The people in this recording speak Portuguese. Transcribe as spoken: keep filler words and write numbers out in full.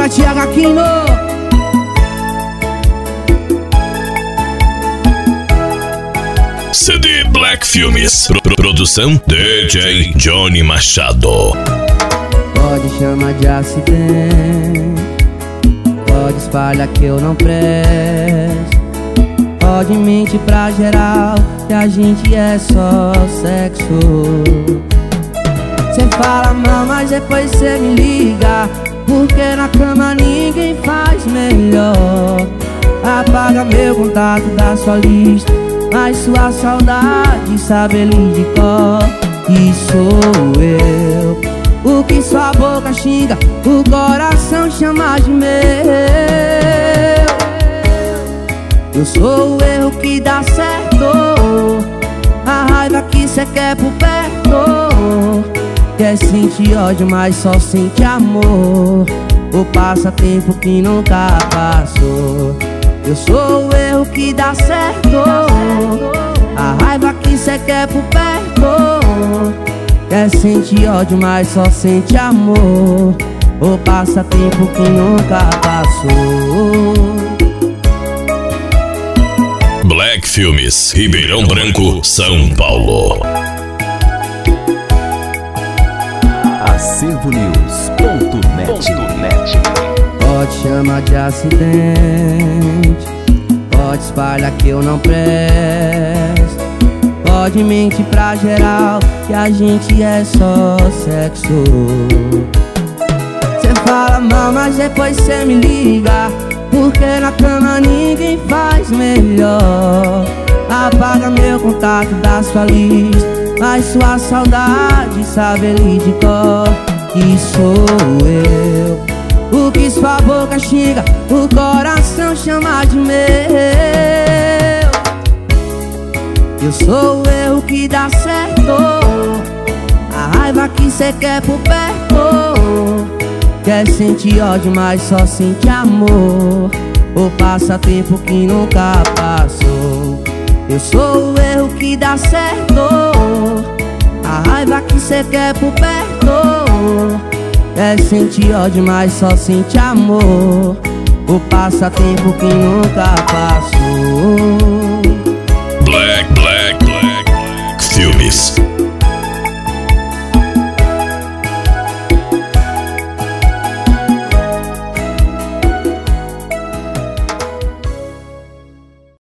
Tiago Aquino. C D Black Filmes. Pro Produção D J Johnny Machado. Pode chamar de acidente, pode espalhar que eu não presto, pode mentir pra geral que a gente é só sexo. Cê fala mal, mas depois cê me liga, porque na cama ninguém faz melhor. Apaga meu contato da sua lista, mas sua saudade sabe ele de cor. E sou eu, o que sua boca xinga, o coração chama de meu. Eu sou o erro que dá certo, a raiva que cê quer por perto. Quer sentir ódio, mas só sente amor, o passatempo que nunca passou. Eu sou o erro que dá certo, a raiva que cê quer por perto. Quer sentir ódio, mas só sente amor, o passatempo que nunca passou. Black Filmes, Ribeirão Branco, São Paulo. Acervo News ponto net. Pode chamar de acidente, pode espalhar que eu não presto, pode mentir pra geral que a gente é só sexo. Cê fala mal, mas depois cê me liga, porque na cama ninguém faz melhor. Apaga meu contato da sua lista, mas sua saudade sabe ele de cor. E sou eu, o que sua boca xinga, o coração chama de meu. Eu sou o erro que dá certo, a raiva que cê quer por perto. Quer sentir ódio, mas só sente amor, o passatempo que nunca passou. Eu sou o erro que dá certo, a raiva que cê quer por perto. Quer sentir ódio, mas só sente amor, o passatempo que nunca passou.